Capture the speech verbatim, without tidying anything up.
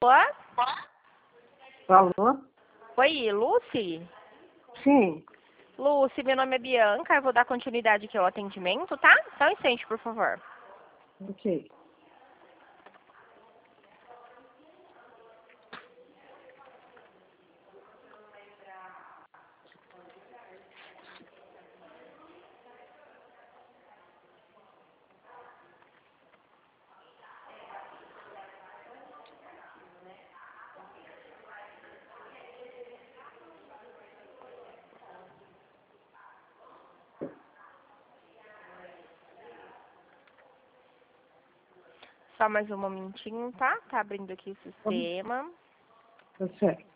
Alô? Alô? Oi, Lucy? Sim. Lucy, meu nome é Bianca, eu vou dar continuidade aqui ao atendimento, tá? Só um instante, por favor. Ok. Só mais um momentinho, tá? Tá abrindo aqui o sistema. Tá certo.